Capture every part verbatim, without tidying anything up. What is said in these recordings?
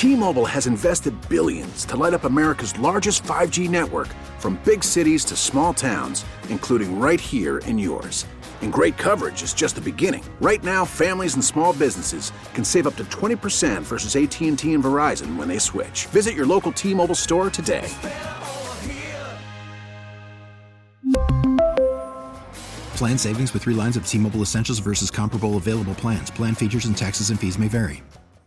T-Mobile has invested billions to light up America's largest five G network, from big cities to small towns, including right here in yours. And great coverage is just the beginning. Right now, families and small businesses can save up to twenty percent versus A T and T and Verizon when they switch. Visit your local T-Mobile store today. Plan savings with three lines of T-Mobile Essentials versus comparable available plans. Plan features and taxes and fees may vary.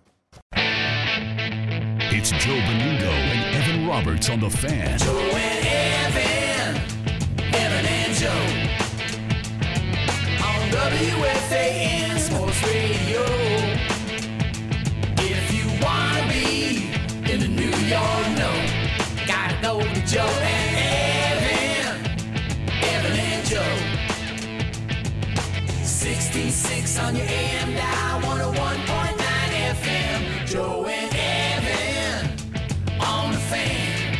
It's Joe Benigno and Evan Roberts on The Fan. Joe and Evan, Evan and Joe. On W F A N Sports Radio. If you want to be in the New York know, gotta go to Joe and Evan, Evan and Joe. sixty-six on your A M dial, one oh one point nine F M. Joe and Evan on The Fan.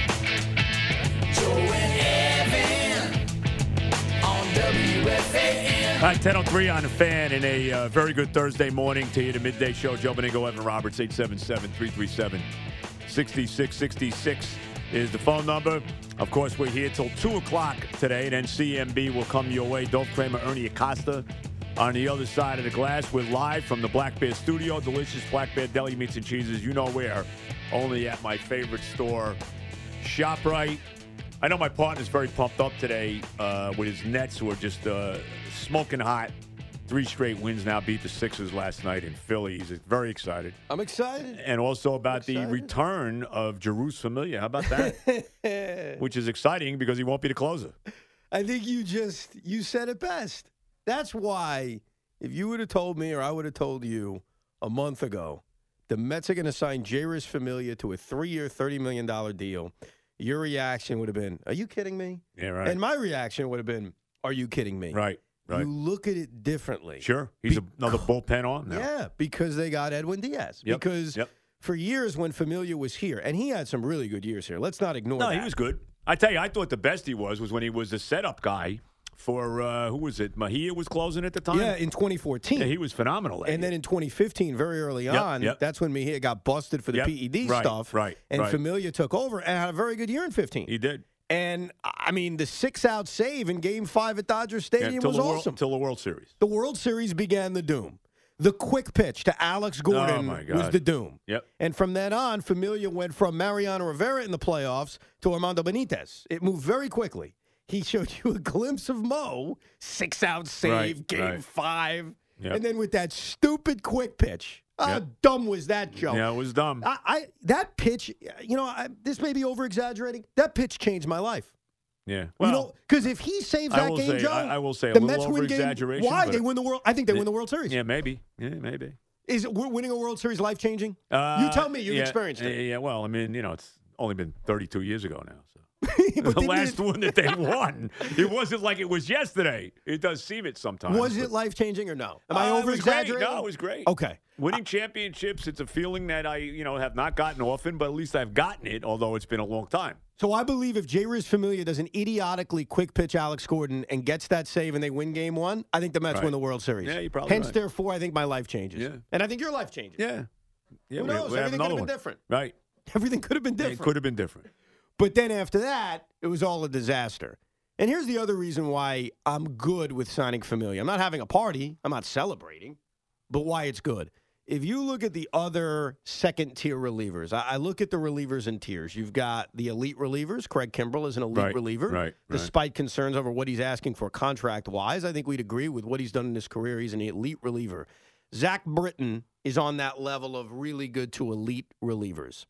Joe and Evan on W F A N. All right, ten oh three on The Fan, in a uh, very good Thursday morning to you, the midday show. Joe Benigno, Evan Roberts, eight seven seven, three three seven, six six six six is the phone number. Of course, we're here till two o'clock today, and then C M B will come your way. Dolph Kramer, Ernie Acosta on the other side of the glass. We're live from the Black Bear Studio. Delicious Black Bear Deli Meats and Cheeses. You know where. Only at my favorite store, ShopRite. I know my partner's very pumped up today uh, with his Nets, who are just uh, smoking hot. Three straight wins now, beat the Sixers last night in Philly. He's very excited. I'm excited. And also about the return of Jerusalem Familia. How about that? Which is exciting because he won't be the closer. I think you just, you said it best. That's why if you would have told me or I would have told you a month ago the Mets are going to sign Jeurys Familia to a three-year, thirty million dollars deal, your reaction would have been, are you kidding me? Yeah, right. And my reaction would have been, are you kidding me? Right, right. You look at it differently. Sure. He's Be- another bullpen on now. Yeah, because they got Edwin Diaz. Yep, Because yep. for years when Familia was here, and he had some really good years here. Let's not ignore No, that. he was good. I tell you, I thought the best he was was when he was the setup guy for, uh, who was it? Mahia was closing at the time? Yeah, in twenty fourteen. Yeah, he was phenomenal. that And then year. in twenty fifteen, very early Yep, on, yep. that's when Mejia got busted for the Yep, P E D right, stuff. right, And right. Familia took over and had a very good year in fifteen. He did. And, I mean, the six-out save in Game five at Dodger Yeah, Stadium till was the World, awesome. Till the World Series. The World Series began the doom. The quick pitch to Alex Gordon Oh, my God. was the doom. Yep. And from then on, Familia went from Mariano Rivera in the playoffs to Armando Benitez. It moved very quickly. He showed you a glimpse of Mo, six-out save, Right, Game right. five. Yep. And then with that stupid quick pitch. How Yep. dumb was that, Joe? Yeah, it was dumb. I, I That pitch, you know, I, this may be over-exaggerating. That pitch changed my life. Yeah. you Well, know, because if he saves I that will game, say- Joe, I- I will say a the little Mets win game. over-exaggeration, Why? but- They win the World. I think they win the World Series. yeah, maybe. Yeah, maybe. Is it, winning a World Series life changing? Uh, you tell me. You've yeah, experienced it. Yeah, well, I mean, you know, it's only been thirty-two years ago now. So. But the didn't last it- one that they won. It wasn't like it was yesterday. It does seem it sometimes. Was but- it life changing or no? Am I Uh, over it was great. exaggerating? No, it was great. Okay. Winning championships, it's a feeling that I, you know, have not gotten often, but at least I've gotten it, although it's been a long time. So I believe if Jeurys Familia does an idiotically quick pitch Alex Gordon and gets that save and they win game one, I think the Mets Right. win the World Series. Yeah, you're probably Hence, right. therefore, I think my life changes. Yeah. And I think your life changes. Yeah. Yeah, Who we, knows? we have Everything could another have been one. different. Right. Everything could have been It different. could have been different. But then after that, it was all a disaster. And here's the other reason why I'm good with signing Familia. I'm not having a party. I'm not celebrating. But why it's good. If you look at the other second-tier relievers, I, I look at the relievers in tiers. You've got the elite relievers. Craig Kimbrell is an elite Right, reliever. right, right. Despite concerns over what he's asking for contract-wise, I think we'd agree with what he's done in his career. He's an elite reliever. Zach Britton is on that level of really good to elite relievers.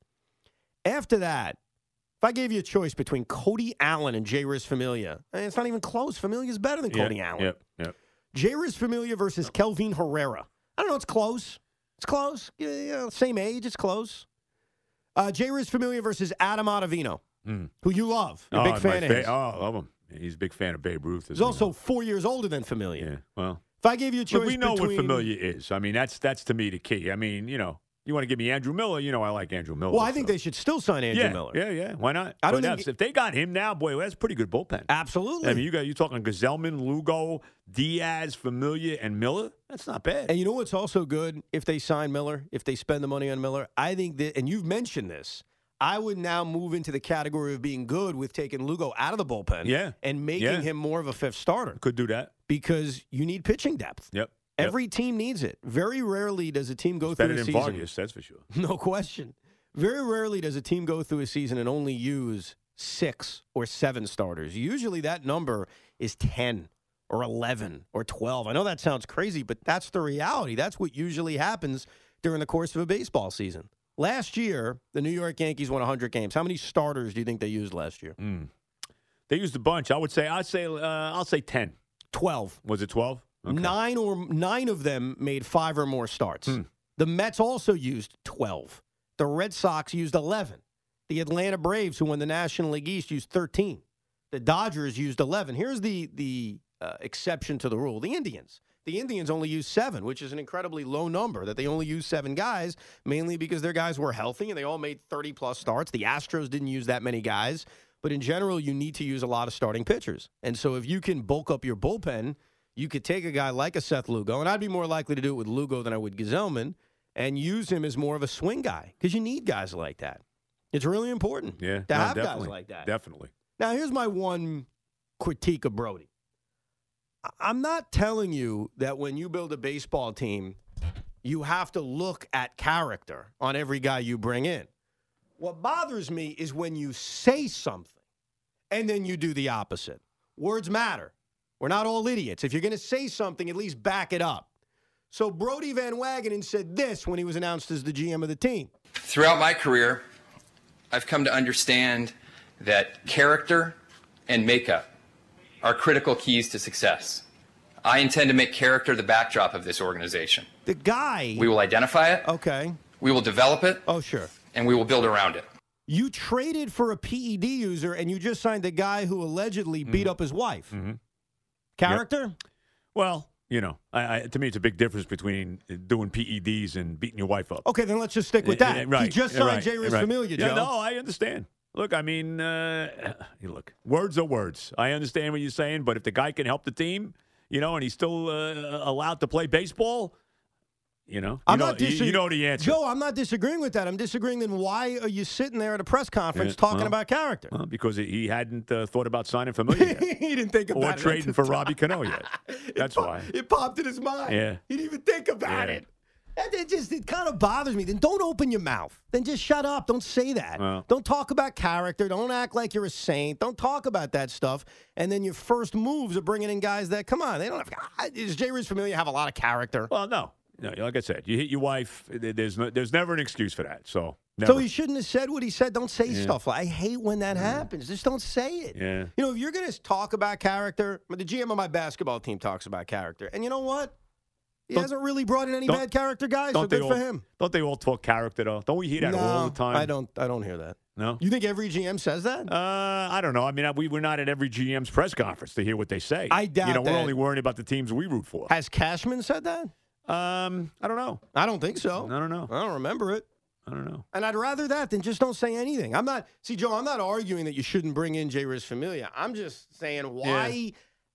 After that, if I gave you a choice between Cody Allen and Jeurys Familia, eh, it's not even close. Familia's better than Cody yeah, Allen. Yep, yep. Jeurys Familia versus Kelvin Herrera. I don't know. It's close. It's close. Yeah, yeah, same age. It's close. Uh, Jeurys Familia versus Adam Ottavino, Mm. who you love. You're a Oh, big my fan of fa- his. Oh, I love him. He's a big fan of Babe Ruth. He's isn't he? also four years older than Familia. Yeah, well. If I gave you a choice But we know between, what familiar is. I mean, that's that's to me the key. I mean, you know, You want to give me Andrew Miller? You know I like Andrew Miller. Well, I think so. they should still sign Andrew yeah, Miller. Yeah, yeah. Why not? I don't But think that's- if they got him now, boy, that's a pretty good bullpen. Absolutely. I mean, you got you talking Gazelman, Lugo, Diaz, Familia, and Miller. That's not bad. And you know what's also good if they sign Miller, if they spend the money on Miller? I think that, and you've mentioned this, I would now move into the category of being good with taking Lugo out of the bullpen Yeah. and making Yeah. him more of a fifth starter Could do that. because you need pitching depth. Yep. Every team needs it. Very rarely does a team go Yep. through Better a than season. Vargas, that's for sure. No question. Very rarely does a team go through a season and only use six or seven starters. Usually that number is ten or eleven or twelve. I know that sounds crazy, but that's the reality. That's what usually happens during the course of a baseball season. Last year, the New York Yankees won one hundred games. How many starters do you think they used last year? Mm. They used a bunch. I would say, I'd say, uh, I'll say ten. twelve. Was it twelve? Okay. Nine or nine of them made five or more starts. Hmm. The Mets also used twelve. The Red Sox used eleven. The Atlanta Braves, who won the National League East, used thirteen. The Dodgers used eleven. Here's the the uh, exception to the rule: the Indians. The Indians only used seven, which is an incredibly low number. That they only used seven guys, mainly because their guys were healthy and they all made thirty plus starts. The Astros didn't use that many guys, but in general, you need to use a lot of starting pitchers. And so, if you can bulk up your bullpen, you could take a guy like a Seth Lugo, and I'd be more likely to do it with Lugo than I would Gazelman, and use him as more of a swing guy because you need guys like that. It's really important Yeah. to no, have guys definitely. like that. Definitely. Now, here's my one critique of Brody. I- I'm not telling you that when you build a baseball team, you have to look at character on every guy you bring in. What bothers me is when you say something and then you do the opposite. Words matter. We're not all idiots. If you're going to say something, at least back it up. So Brody Van Wagenen said this when he was announced as the G M of the team. Throughout my career, I've come to understand that character and makeup are critical keys to success. I intend to make character the backdrop of this organization. The guy. We will identify it, Okay. we will develop it, Oh, sure. and we will build around it. You traded for a P E D user and you just signed a guy who allegedly beat up his wife. Mm-hmm. Character? Well, you know, I, I, to me, it's a big difference between doing P E Ds and beating your wife up. Okay, then let's just stick with Uh, that. uh, right, He just uh, signed right, J. Riz right. Familia, Yeah, Joe. no, I understand. Look, I mean, uh, look, words are words. I understand what you're saying, but if the guy can help the team, you know, and he's still uh, allowed to play baseball, you know, you I'm know, not you, disag- you know the answer. Joe, I'm not disagreeing with that. I'm disagreeing then why are you sitting there at a press conference Yeah, talking well, about character? Well, because he hadn't uh, thought about signing Familia yet. He didn't think about or it. at trading the for time. Robbie Cano yet. That's it pop- why. It popped in his mind. Yeah. He didn't even think about Yeah. it. And it just it kind of bothers me. Then don't open your mouth. Then just shut up. Don't say that. Well. Don't talk about character. Don't act like you're a saint. Don't talk about that stuff. And then your first moves are bringing in guys that, come on, they don't have. Does J. Riz Familia have a lot of character? Well, no. No, like I said, you hit your wife. There's no, there's never an excuse for that. So, never. So he shouldn't have said what he said. Don't say Yeah. stuff. like I hate when that happens. Just don't say it. Yeah. You know, if you're going to talk about character, the G M of my basketball team talks about character. And you know what? He Don't- hasn't really brought in any don't- bad character guys, so Don't they good all, for him. Don't they all talk character though? Don't we hear that no, all the time? I don't. I don't hear that. No. You think every G M says that? Uh, I don't know. I mean, we we're not at every G M's press conference to hear what they say. I doubt You know, we're that. only worrying about the teams we root for. Has Cashman said that? Um, I don't know. I don't think so. I don't know. I don't remember it. I don't know. And I'd rather that than just don't say anything. I'm not. See, Joe, I'm not arguing that you shouldn't bring in J. Riz Familia. I'm just saying why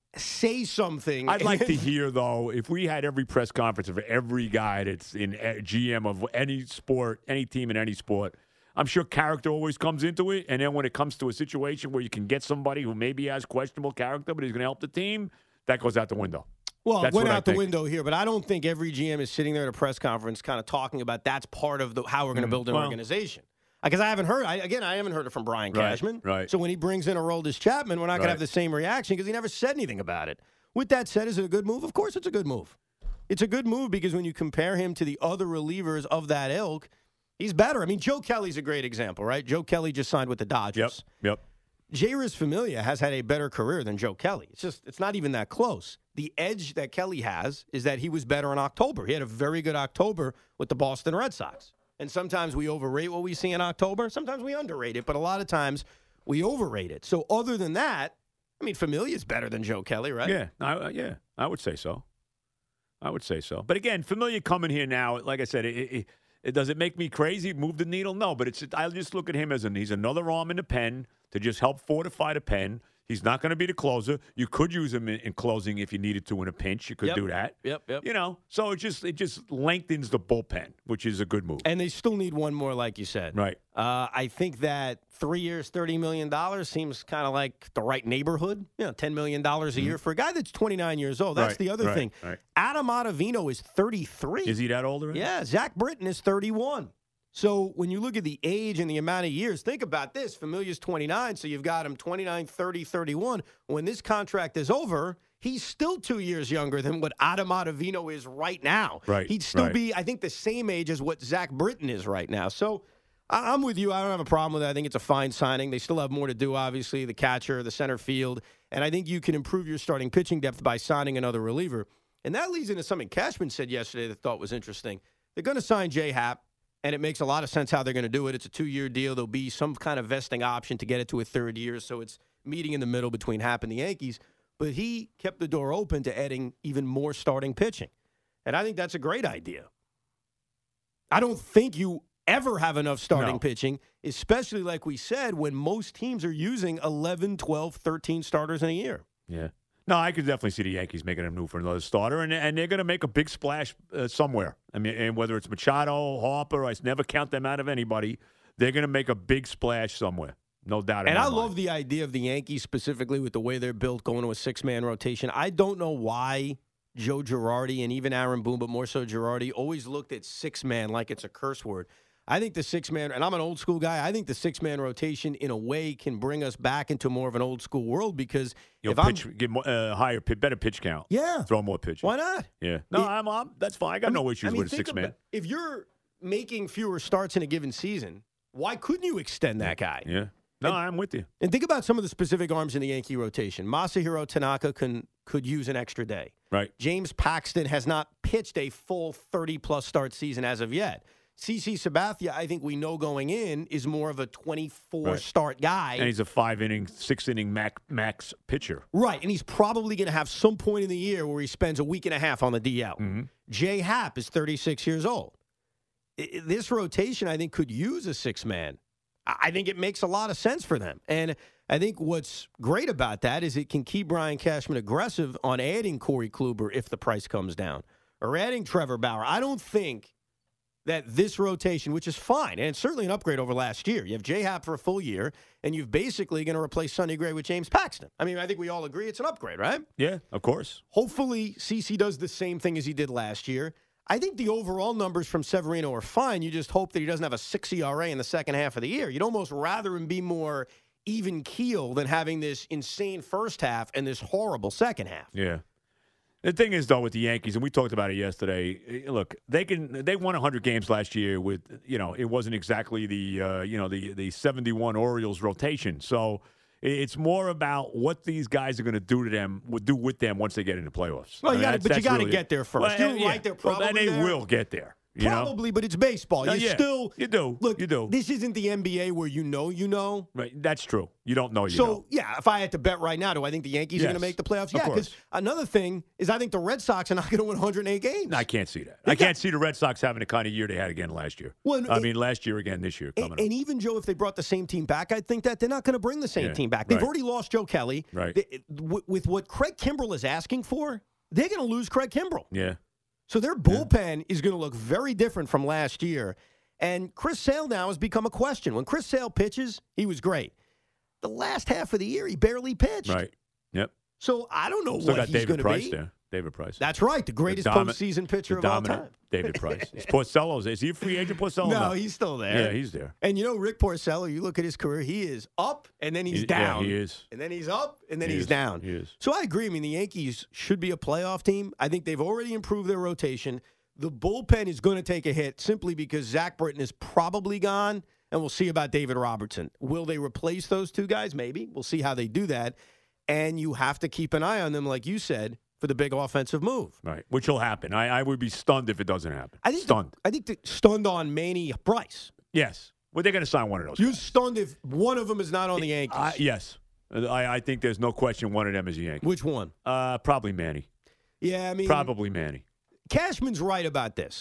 say something. I'd and like to then- hear though, if we had every press conference of every guy that's in a- G M of any sport, any team in any sport. I'm sure character always comes into it, and then when it comes to a situation where you can get somebody who maybe has questionable character, but he's going to help the team, that goes out the window. Well, it That's went what I out the think. window here, but I don't think every G M is sitting there at a press conference kind of talking about that's part of the, how we're going to build an Mm, well- organization. Because I haven't heard, I, again, I haven't heard it from Brian Right, Cashman. right. So when he brings in Aroldis Chapman, we're not going to Right. have the same reaction because he never said anything about it. With that said, is it a good move? Of course it's a good move. It's a good move because when you compare him to the other relievers of that ilk, he's better. I mean, Joe Kelly's a great example, right? Joe Kelly just signed with the Yep. Dodgers. Yep. J. Riz Familia has had a better career than Joe Kelly. It's just, it's not even that close. The edge that Kelly has is that he was better in October. He had a very good October with the Boston Red Sox. And sometimes we overrate what we see in October. Sometimes we underrate it, but a lot of times we overrate it. So other than that, I mean, Familia is better than Joe Kelly, right? Yeah, I, uh, yeah, I would say so. I would say so. But again, Familia coming here now, like I said, it, it, It, does it make me crazy? Move the needle? No, but it's. I just look at him as an, he's another arm in the pen to just help fortify the pen. He's not going to be the closer. You could use him in, in closing if you needed to in a pinch. You could Yep. do that. Yep, yep. You know, so it just it just lengthens the bullpen, which is a good move. And they still need one more, like you said. Right. Uh, I think that three years, thirty million dollars seems kind of like the right neighborhood. You know, ten million dollars a year for a guy that's twenty-nine years old. That's Right, the other right, thing. right. Adam Ottavino is thirty-three. Is he that old already? Yeah, Zach Britton is thirty-one. So when you look at the age and the amount of years, think about this. Familia's twenty-nine, so you've got him twenty-nine, thirty, thirty-one. When this contract is over, he's still two years younger than what Adam Ottavino is right now. Right, He'd still right. be, I think, the same age as what Zach Britton is right now. So I- I'm with you. I don't have a problem with that. I think it's a fine signing. They still have more to do, obviously, the catcher, the center field. And I think you can improve your starting pitching depth by signing another reliever. And that leads into something Cashman said yesterday that I thought was interesting. They're going to sign J Happ. And it makes a lot of sense how they're going to do it. It's a two-year deal. There'll be some kind of vesting option to get it to a third year, so it's meeting in the middle between Happ and the Yankees. But he kept the door open to adding even more starting pitching. And I think that's a great idea. I don't think you ever have enough starting No. pitching, especially like we said, when most teams are using eleven, twelve, thirteen starters in a year. Yeah. No, I could definitely see the Yankees making a move for another starter, and and they're going to make a big splash uh, somewhere. I mean, and whether it's Machado, Harper, I never count them out of anybody. They're going to make a big splash somewhere, no doubt. And in my I mind. love the idea of the Yankees specifically with the way they're built, going to a six-man rotation. I don't know why Joe Girardi and even Aaron Boone, but more so Girardi, always looked at six-man like it's a curse word. I think the six-man, and I'm an old-school guy, I think the six-man rotation in a way can bring us back into more of an old-school world because You'll if pitch, I'm... get more, uh, higher, pi- better pitch count. Yeah. Throw more pitches. Why not? Yeah. No, It- I'm, I'm. That's fine. I got no issues I mean, with a think six man. about- If you're making fewer starts in a given season, why couldn't you extend that guy? Yeah. No, And- I'm with you. And think about some of the specific arms in the Yankee rotation. Masahiro Tanaka can, could use an extra day. Right. James Paxton has not pitched a full thirty-plus start season as of yet. CeCe Sabathia, I think we know going in, is more of a twenty-four Right. start guy. And he's a five inning, six inning max, max pitcher. Right, and he's probably going to have some point in the year where he spends a week and a half on the D L. Mm-hmm. J Happ is thirty-six years old. I- I- This rotation, I think, could use a six-man. I I think it makes a lot of sense for them. And I think what's great about that is it can keep Brian Cashman aggressive on adding Corey Kluber if the price comes down, or adding Trevor Bauer. I don't think that this rotation, which is fine, and it's certainly an upgrade over last year. You have J Happ for a full year, and you've basically going to replace Sonny Gray with James Paxton. I mean, I think we all agree it's an upgrade, right? Yeah, of course. Hopefully, CeCe does the same thing as he did last year. I think the overall numbers from Severino are fine. You just hope that he doesn't have a six E R A in the second half of the year. You'd almost rather him be more even keel than having this insane first half and this horrible second half. Yeah. The thing is, though, with the Yankees, and we talked about it yesterday. eh, Look, they can they won one hundred games last year with, you know, it wasn't exactly the uh, you know the the seventy-one Orioles rotation. So it's more about what these guys are going to do to them, would do with them once they get into playoffs. Well, I you mean, gotta- that's- but you that's got to really- get there first. Well, You're yeah. right, they're Well, probably and they there. will get there. You know? Probably, but it's baseball. No, You yeah. still You do. Look, You do. This isn't the N B A where you know you know. Right, that's true. You don't know. You So, know. yeah, if I had to bet right now, do I think the Yankees are going Yes, to make the playoffs? of Yeah, because course. another thing is I think the Red Sox are not going to win one hundred eight games. I can't see that. They I got- can't see the Red Sox having the kind of year they had again last year. Well, I it- mean, last year again, this year coming And, up. and even, Joe, if they brought the same team back, I think that they're not going to bring the same Yeah, team back. They've right. already lost Joe Kelly. Right. They- with, with what Craig Kimbrell is asking for, they're going to lose Craig Kimbrell. Yeah. So their bullpen is going to look very different from last year. And Chris Sale now has become a question. When Chris Sale pitches, he was great. The last half of the year, he barely pitched. Right. Yep. So I don't know Still what got he's David going to Price be. there. David Price. That's right, the greatest domi- postseason pitcher the of all dominant time. David Price. Is Porcello's. Is he a free agent, Porcello? No, he's still there. Yeah, he's there. And you know, Rick Porcello, you look at his career, he is up and then he's He- down. Yeah, he is. And then he's up and then He he's is. down. He is. So I agree. I mean, the Yankees should be a playoff team. I think they've already improved their rotation. The bullpen is going to take a hit simply because Zach Britton is probably gone, and we'll see about David Robertson. Will they replace those two guys? Maybe. We'll see how they do that. And you have to keep an eye on them, like you said, for the big offensive move. Right. Which will happen. I, I would be stunned if it doesn't happen. I think stunned. The, I think the, stunned on Manny Bryce. yes. Well, they're going to sign one of those. You guys. stunned if one of them is not on the Yankees. I, yes. I, I think there's no question one of them is a Yankee. Which one? Uh, probably Manny. Yeah, I mean, Probably Manny. Cashman's right about this.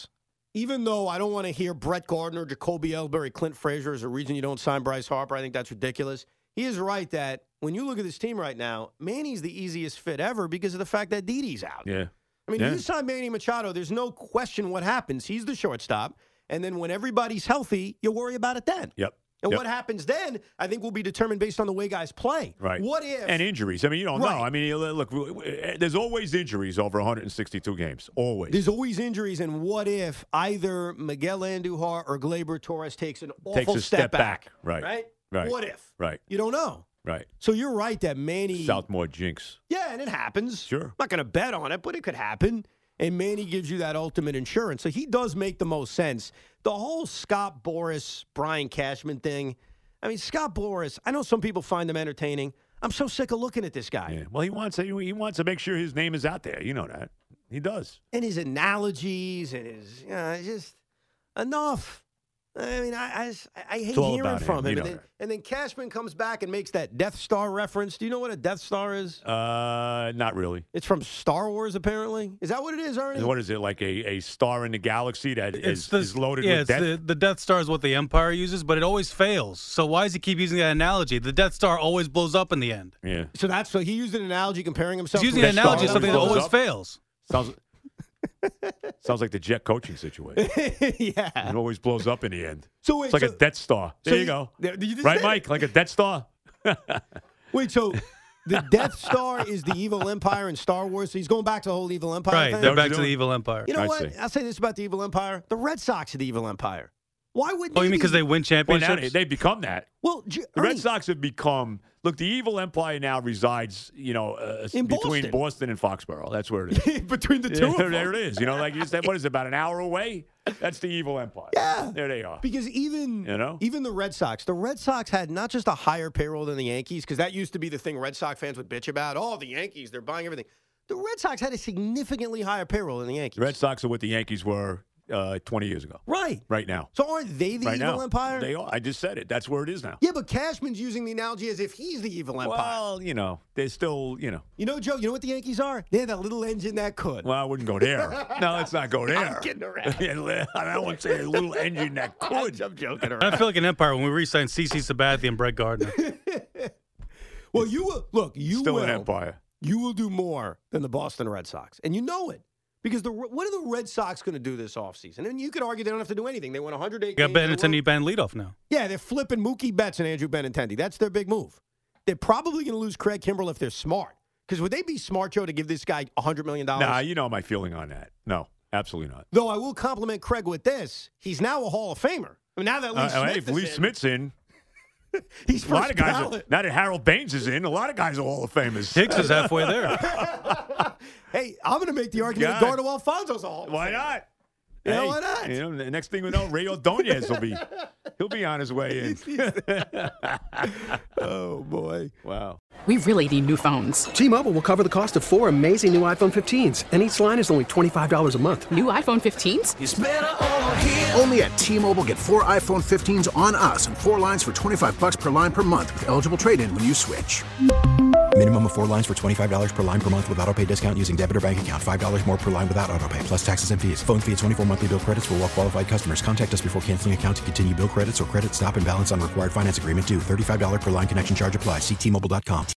even though I don't want to hear Brett Gardner, Jacoby Ellsbury, Clint Frazier as a reason you don't sign Bryce Harper, I think that's ridiculous. He is right that when you look at this team right now, Manny's the easiest fit ever because of the fact that Didi's out. Yeah. I mean, Yeah. if you sign Manny Machado, there's no question what happens. He's the shortstop. And then when everybody's healthy, you worry about it then. Yep. And Yep. what happens then, I think, will be determined based on the way guys play. Right. What if... And injuries. I mean, you don't Right. know. I mean, look, there's always injuries over one hundred sixty-two games. Always. There's always injuries, and what if either Miguel Andujar or Gleyber Torres takes an awful Takes a step back. Right. Right? Right. What if? Right. You don't know. Right. So you're right that Manny... Southmore jinx. Yeah, and it happens. Sure. I'm not going to bet on it, but it could happen. And Manny gives you that ultimate insurance. So he does make the most sense. The whole Scott Boras, Brian Cashman thing, I mean, Scott Boras, I know some people find him entertaining. I'm so sick of looking at this guy. Yeah. Well, he wants to, he wants to make sure his name is out there. You know that. He does. And his analogies and his, you know, it's just enough. I mean, I, I, just- I hate all hearing about from him. him. You And know then, that. and then Cashman comes back and makes that Death Star reference. Do you know what a Death Star is? Uh, not really. It's from Star Wars, apparently. Is that what it is, Ernie? What is it, like a, a star in the galaxy that is, the, is loaded yeah, with it's death? The, the Death Star is what the Empire uses, but it always fails. So why does he keep using that analogy? The Death Star always blows up in the end. Yeah. So that's so he used an analogy comparing himself. He's using to an a analogy of star. something that blows always up? fails. Sounds sounds like the Jet coaching situation. Yeah. It always blows up in the end. So wait, It's like so, a Death Star. There so you you- go. there- you just Right, said it. Mike? Like a Death Star? wait, so the Death Star is the evil empire in Star Wars. So he's going back to the whole evil empire Right, thing. they're what back you're to the doing? evil empire. You know I what? see. I'll say this about the evil empire: the Red Sox are the evil empire. Why would? Oh, they you mean be- because they win Well, now championships? they, they've become that. Well, J- The Ernie, Red Sox have become look. The evil empire now resides, you know, uh, In between Boston. Boston and Foxborough. That's where it is. between the two Yeah, of them. there it is. You know, like you said, what is it, about an hour away? That's the evil empire. Yeah. There they are. Because even You know? even the Red Sox, the Red Sox had not just a higher payroll than the Yankees, because that used to be the thing Red Sox fans would bitch about. Oh, the Yankees, they're buying everything. The Red Sox had a significantly higher payroll than the Yankees. The Red Sox are what the Yankees were uh, twenty years ago. Right. Right now. So aren't they the right evil now. empire? They are. I just said it. That's where it is now. Yeah, but Cashman's using the analogy as if he's the evil empire. Well, you know, they're still, you know. You know, Joe, you know what the Yankees are? They're that little engine that could. Well, I wouldn't go there. No, let's not go there. I'm kidding around. Yeah, I wouldn't say a little engine that could. I'm joking I around. feel like an empire when we re-signed CeCe Sabathia and Brett Gardner. Well, you will look. You Still will. an empire. You will do more than the Boston Red Sox, and you know it because the what are the Red Sox going to do this offseason? And you could argue they don't have to do anything. They won one hundred eight. You got games in a row. Benintendi band leadoff now. Yeah, they're flipping Mookie Betts and Andrew Benintendi. That's their big move. They're probably going to lose Craig Kimbrell if they're smart. Because would they be smart, Joe, to give this guy one hundred million dollars? Nah, you know my feeling on that. No, absolutely not. Though I will compliment Craig with this. He's now a Hall of Famer. I mean, now that Lee Uh, Smith hey, if is Lee in, Smith's in, he's a lot first of guys. Are, ballot. now that Harold Baines is in, a lot of guys are Hall of Famers. Hicks is halfway there. Hey, I'm going to make the argument that God. Dardo Alfonso's a Hall of Why Famer. not? Yeah, Hey, why not? You know, the next thing we know, Ray Ordonez will be he'll be on his way in. Oh, boy. Wow. We really need new phones. T-Mobile will cover the cost of four amazing new iPhone fifteens, and each line is only twenty-five dollars a month. New iPhone fifteens? It's better over here. Only at T-Mobile, get four iPhone fifteens on us and four lines for twenty-five bucks per line per month with eligible trade-in when you switch. Minimum of four lines for twenty-five dollars per line per month with autopay discount using debit or bank account. five dollars more per line without autopay, plus taxes and fees. Phone fee at twenty-four monthly bill credits for well-qualified customers. Contact us before canceling account to continue bill credits or credit stop and balance on required finance agreement due. thirty-five dollars per line connection charge applies. See T Mobile dot com.